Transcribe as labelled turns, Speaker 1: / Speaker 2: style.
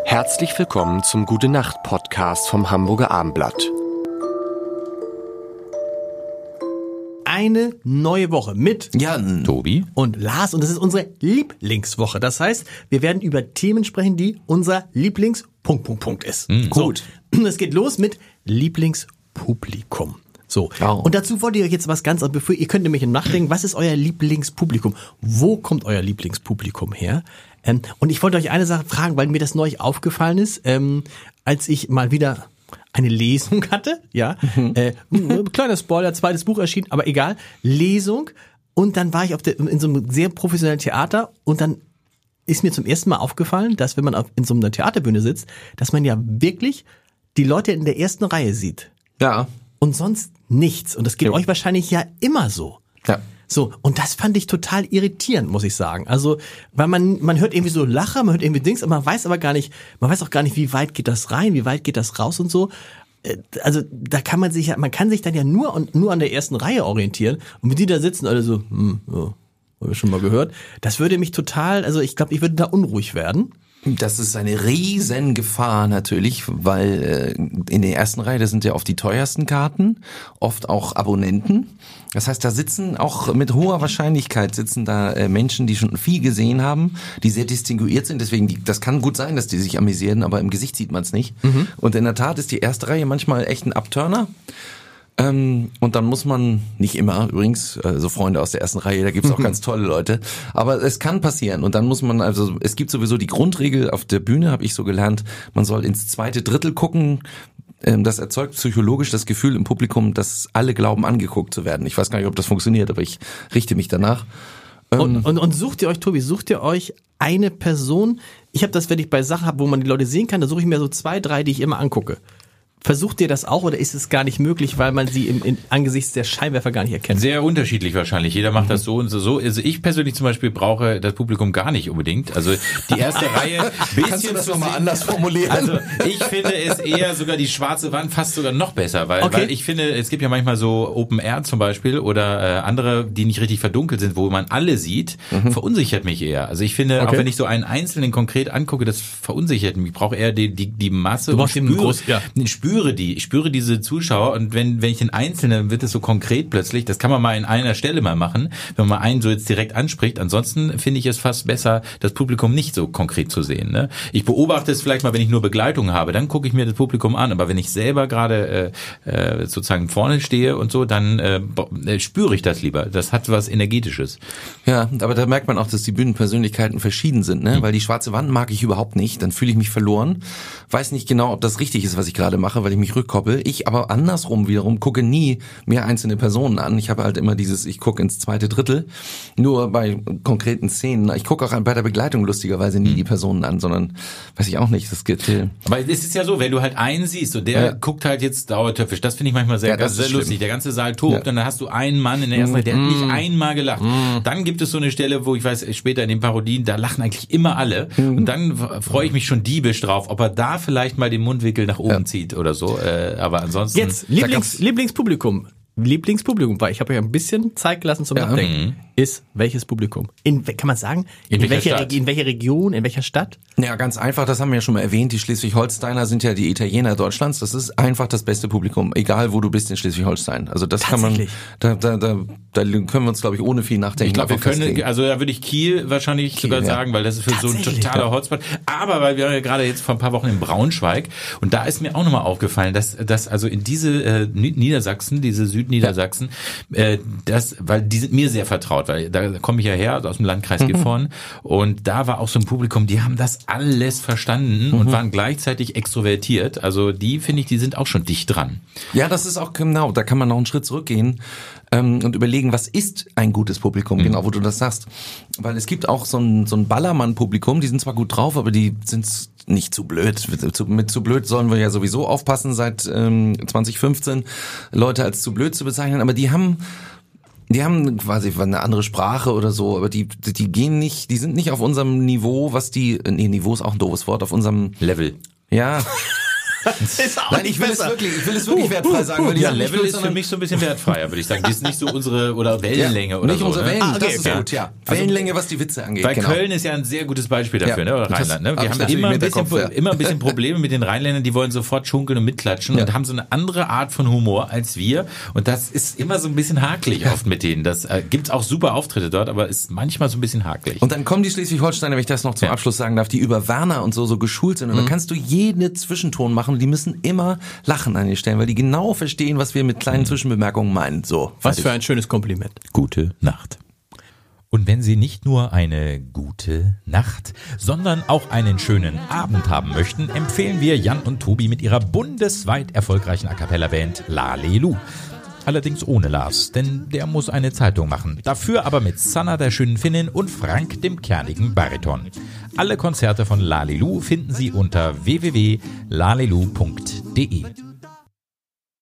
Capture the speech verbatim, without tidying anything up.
Speaker 1: Herzlich willkommen zum Gute-Nacht-Podcast vom Hamburger Abendblatt.
Speaker 2: Eine neue Woche mit
Speaker 3: Jan,
Speaker 2: Tobi und Lars und das ist unsere Lieblingswoche. Das heißt, wir werden über Themen sprechen, die unser Lieblings Punkt, Punkt, Punkt ist.
Speaker 3: Mhm.
Speaker 2: So,
Speaker 3: Gut.
Speaker 2: es geht los mit Lieblingspublikum. So.
Speaker 3: Oh.
Speaker 2: Und dazu wollt ihr euch jetzt was ganz, bevor ihr könnt nämlich nachdenken, was ist euer Lieblingspublikum? Wo kommt euer Lieblingspublikum her? Ähm, und ich wollte euch eine Sache fragen, weil mir das neulich aufgefallen ist, ähm, als ich mal wieder eine Lesung hatte, ja, mhm. äh, kleiner Spoiler, zweites Buch erschien, aber egal, Lesung, und dann war ich auf der, in so einem sehr professionellen Theater und dann ist mir zum ersten Mal aufgefallen, dass wenn man auf, in so einer Theaterbühne sitzt, dass man ja wirklich die Leute in der ersten Reihe sieht.
Speaker 3: Ja.
Speaker 2: Und sonst nichts. Und das geht
Speaker 3: ja.
Speaker 2: euch wahrscheinlich ja immer so.
Speaker 3: Ja.
Speaker 2: So, und das fand ich total irritierend, muss ich sagen. Also, weil man, man hört irgendwie so Lacher, man hört irgendwie Dings, aber man weiß aber gar nicht, man weiß auch gar nicht, wie weit geht das rein, wie weit geht das raus und so. Also, da kann man sich ja, man kann sich dann ja nur und nur an der ersten Reihe orientieren. Und wenn die da sitzen, alle so, hm, ja, haben wir schon mal gehört. Das würde mich total, also ich glaube, ich würde da unruhig werden.
Speaker 3: Das ist eine riesen Gefahr natürlich, weil äh, in der ersten Reihe, das sind ja oft die teuersten Karten, oft auch Abonnenten. Das heißt, da sitzen auch mit hoher Wahrscheinlichkeit sitzen da äh, Menschen, die schon viel gesehen haben, die sehr distinguiert sind. Deswegen, die, das kann gut sein, dass die sich amüsieren, aber im Gesicht sieht man es nicht. Mhm. Und in der Tat ist die erste Reihe manchmal echt ein Abturner. Ähm, und dann muss man, nicht immer übrigens, äh, so Freunde aus der ersten Reihe, da gibt's auch ganz tolle Leute, aber es kann passieren und dann muss man, also es gibt sowieso die Grundregel auf der Bühne, habe ich so gelernt, man soll ins zweite Drittel gucken, ähm, das erzeugt psychologisch das Gefühl im Publikum, dass alle glauben, angeguckt zu werden. Ich weiß gar nicht, ob das funktioniert, aber ich richte mich danach. Ähm,
Speaker 2: und, und, und sucht ihr euch, Tobi, sucht ihr euch eine Person, ich habe das, wenn ich bei Sachen habe, wo man die Leute sehen kann, da suche ich mir so zwei, drei, die ich immer angucke. Versucht ihr das auch oder ist es gar nicht möglich, weil man sie im, in, angesichts der Scheinwerfer gar nicht erkennt?
Speaker 4: Sehr unterschiedlich wahrscheinlich. Jeder macht mhm. das so und so. Also ich persönlich zum Beispiel brauche das Publikum gar nicht unbedingt. Also die erste Reihe.
Speaker 3: Kannst du das nochmal anders formulieren?
Speaker 4: Also ich finde es eher sogar die schwarze Wand fast sogar noch besser, weil,
Speaker 2: okay.
Speaker 4: weil ich finde, es gibt ja manchmal so Open Air zum Beispiel oder äh, andere, die nicht richtig verdunkelt sind, wo man alle sieht, mhm. verunsichert mich eher. Also ich finde, okay. auch wenn ich so einen Einzelnen konkret angucke, das verunsichert mich. Ich brauche eher die, die, die Masse.
Speaker 2: Du brauchst
Speaker 4: und
Speaker 2: den
Speaker 4: spüre,
Speaker 2: Groß, ja.
Speaker 4: spüre die, ich spüre diese Zuschauer und wenn wenn ich den Einzelnen, wird es so konkret plötzlich, das kann man mal in einer Stelle mal machen, wenn man mal einen so jetzt direkt anspricht, ansonsten finde ich es fast besser, das Publikum nicht so konkret zu sehen. Ne? Ich beobachte es vielleicht mal, wenn ich nur Begleitung habe, dann gucke ich mir das Publikum an, aber wenn ich selber gerade äh, äh, sozusagen vorne stehe und so, dann äh, spüre ich das lieber, das hat was Energetisches.
Speaker 3: Ja, aber da merkt man auch, dass die Bühnenpersönlichkeiten verschieden sind, ne? Mhm. Weil die schwarze Wand mag ich überhaupt nicht, dann fühle ich mich verloren, weiß nicht genau, ob das richtig ist, was ich gerade mache, weil ich mich rückkoppel. Ich aber andersrum wiederum gucke nie mehr einzelne Personen an. Ich habe halt immer dieses, ich gucke ins zweite Drittel, nur bei konkreten Szenen. Ich gucke auch bei der Begleitung lustigerweise nie die Personen an, sondern weiß ich auch nicht, das geht.
Speaker 4: Aber es ist ja so, wenn du halt einen siehst und der ja. guckt halt jetzt dauertöpfisch, das finde ich manchmal sehr,
Speaker 3: ja,
Speaker 4: sehr lustig. Der ganze Saal tobt
Speaker 3: ja.
Speaker 4: und dann hast du einen Mann in der ersten Reihe, der
Speaker 3: mm.
Speaker 4: hat nicht einmal gelacht. Mm. Dann gibt es so eine Stelle, wo ich weiß, später in den Parodien, da lachen eigentlich immer alle mm. und dann freue ich mich schon diebisch drauf, ob er da vielleicht mal den Mundwinkel nach oben ja. zieht oder so, äh, aber ansonsten...
Speaker 2: Jetzt, Lieblings, Lieblingspublikum. Lieblingspublikum, weil ich habe euch ein bisschen Zeit gelassen zum ja. Nachdenken, ist welches Publikum? In, kann man sagen, in, in, welcher, welcher in welcher Region, in welcher Stadt?
Speaker 3: Ja, ganz einfach, das haben wir ja schon mal erwähnt, die Schleswig-Holsteiner sind ja die Italiener Deutschlands, das ist einfach das beste Publikum, egal wo du bist in Schleswig-Holstein. Also das kann man, da, da, da, da können wir uns, glaube ich, ohne viel nachdenken.
Speaker 4: Ich glaube, wir können, festlegen. Also da würde ich Kiel wahrscheinlich Kiel, sogar ja. sagen, weil das ist für so ein totaler ja. Hotspot. Aber weil wir ja gerade jetzt vor ein paar Wochen in Braunschweig und da ist mir auch nochmal aufgefallen, dass, dass also in diese äh, Niedersachsen, diese Südniedersachsen, ja. äh, das, weil die sind mir sehr vertraut, weil da komme ich ja her, also aus dem Landkreis mhm. Gifhorn und da war auch so ein Publikum, die haben das alles verstanden mhm. und waren gleichzeitig extrovertiert. Also die, finde ich, die sind auch schon dicht dran.
Speaker 3: Ja, das ist auch genau, da kann man noch einen Schritt zurückgehen ähm, und überlegen, was ist ein gutes Publikum, mhm. genau, wo du das sagst. Weil es gibt auch so ein, so ein Ballermann-Publikum, die sind zwar gut drauf, aber die sind nicht zu blöd. Mit zu blöd sollen wir ja sowieso aufpassen seit ähm, zwanzig fünfzehn, Leute als zu blöd zu bezeichnen, aber die haben Die haben quasi eine andere Sprache oder so, aber die die gehen nicht, die sind nicht auf unserem Niveau, was die, nee, Niveau ist auch ein doofes Wort, auf unserem
Speaker 4: Level.
Speaker 3: Ja.
Speaker 2: Ist auch
Speaker 3: Nein, ich will
Speaker 2: besser.
Speaker 3: es wirklich, ich will es wirklich wertfrei sagen. Weil die
Speaker 4: Ja,
Speaker 3: sind nicht
Speaker 4: Level
Speaker 3: gut,
Speaker 4: ist für
Speaker 3: sondern-
Speaker 4: mich so ein bisschen wertfreier, würde ich sagen. Die ist nicht so unsere, oder Wellenlänge
Speaker 3: ja,
Speaker 4: oder
Speaker 3: nicht
Speaker 4: so.
Speaker 3: unsere
Speaker 4: ne?
Speaker 3: Wellen,
Speaker 2: Ah, okay,
Speaker 3: das ist
Speaker 2: okay.
Speaker 3: gut, ja.
Speaker 4: Also-
Speaker 3: Wellenlänge, was die Witze angeht.
Speaker 4: Weil
Speaker 3: genau.
Speaker 4: Köln ist ja ein sehr gutes Beispiel dafür,
Speaker 3: Ja,
Speaker 4: ne? Oder
Speaker 3: das
Speaker 4: Rheinland, ne?
Speaker 3: hab
Speaker 4: Wir
Speaker 3: ich
Speaker 4: haben
Speaker 3: natürlich
Speaker 4: immer ein,
Speaker 3: im
Speaker 4: bisschen,
Speaker 3: Hinterkopf, ja.
Speaker 4: immer ein bisschen Probleme mit den Rheinländern, die wollen sofort schunkeln und mitklatschen
Speaker 3: Ja.
Speaker 4: und haben so eine andere Art von Humor als wir. Und das ist immer so ein bisschen hakelig oft mit denen. Das äh, gibt's auch super Auftritte dort, aber ist manchmal so ein bisschen hakelig.
Speaker 3: Und dann kommen die Schleswig-Holsteiner, wenn ich das noch zum
Speaker 4: Ja.
Speaker 3: Abschluss sagen darf, die über Werner und so so geschult sind. Und
Speaker 2: Mhm.
Speaker 3: da kannst du jeden Zwischenton machen. Die müssen immer lachen an den Stellen, weil die genau verstehen, was wir mit kleinen Zwischenbemerkungen meinen. So.
Speaker 2: Was für ein schönes Kompliment.
Speaker 4: Gute Nacht. Und wenn Sie nicht nur eine gute Nacht, sondern auch einen schönen Abend haben möchten, empfehlen wir Jan und Tobi mit ihrer bundesweit erfolgreichen A-Cappella-Band Lalelu. Allerdings ohne Lars, denn der muss eine Zeitung machen. Dafür aber mit Sanna, der schönen Finnin, und Frank, dem kernigen Bariton. Alle Konzerte von Lalelu finden Sie unter w w w punkt lalelu punkt de.